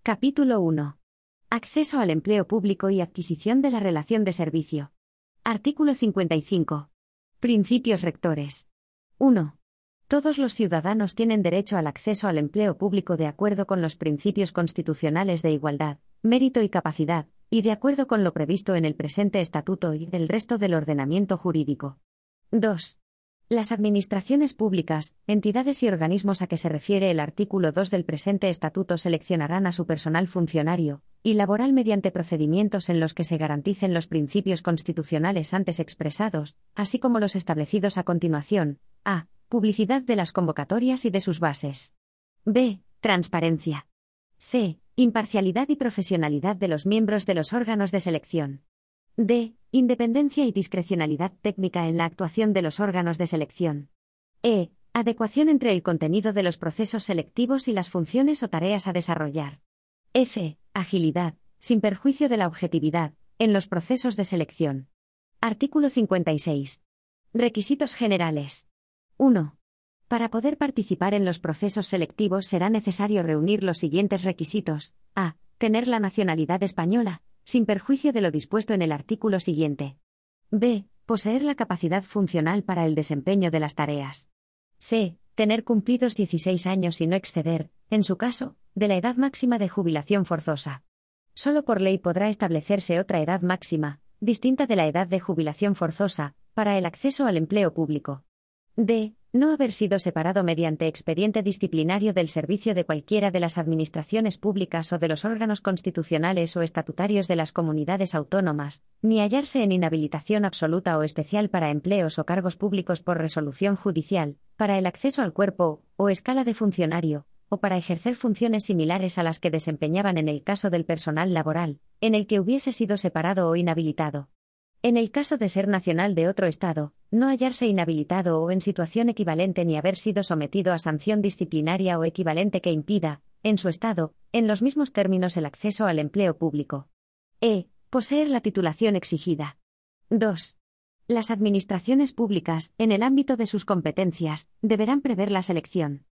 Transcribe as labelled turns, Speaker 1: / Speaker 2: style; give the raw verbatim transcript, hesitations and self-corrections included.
Speaker 1: Capítulo uno. Acceso al empleo público y adquisición de la relación de servicio. Artículo cincuenta y cinco. Principios rectores. uno. Todos los ciudadanos tienen derecho al acceso al empleo público de acuerdo con los principios constitucionales de igualdad, mérito y capacidad, y de acuerdo con lo previsto en el presente estatuto y el resto del ordenamiento jurídico. dos. Las administraciones públicas, entidades y organismos a que se refiere el artículo dos del presente estatuto seleccionarán a su personal funcionario y laboral mediante procedimientos en los que se garanticen los principios constitucionales antes expresados, así como los establecidos a continuación. A. Publicidad de las convocatorias y de sus bases. B. Transparencia. C. Imparcialidad y profesionalidad de los miembros de los órganos de selección. D. Independencia y discrecionalidad técnica en la actuación de los órganos de selección. E. Adecuación entre el contenido de los procesos selectivos y las funciones o tareas a desarrollar. F. Agilidad, sin perjuicio de la objetividad, en los procesos de selección. Artículo cincuenta y seis. Requisitos generales. uno. Para poder participar en los procesos selectivos será necesario reunir los siguientes requisitos. A. Tener la nacionalidad española, sin perjuicio de lo dispuesto en el artículo siguiente. B. Poseer la capacidad funcional para el desempeño de las tareas. C. Tener cumplidos dieciséis años y no exceder, en su caso, de la edad máxima de jubilación forzosa. Solo por ley podrá establecerse otra edad máxima, distinta de la edad de jubilación forzosa, para el acceso al empleo público. D. No haber sido separado mediante expediente disciplinario del servicio de cualquiera de las administraciones públicas o de los órganos constitucionales o estatutarios de las comunidades autónomas, ni hallarse en inhabilitación absoluta o especial para empleos o cargos públicos por resolución judicial, para el acceso al cuerpo o escala de funcionario, o para ejercer funciones similares a las que desempeñaban en el caso del personal laboral, en el que hubiese sido separado o inhabilitado. En el caso de ser nacional de otro Estado, no hallarse inhabilitado o en situación equivalente ni haber sido sometido a sanción disciplinaria o equivalente que impida, en su Estado, en los mismos términos el acceso al empleo público. E. Poseer la titulación exigida. dos. Las administraciones públicas, en el ámbito de sus competencias, deberán prever la selección,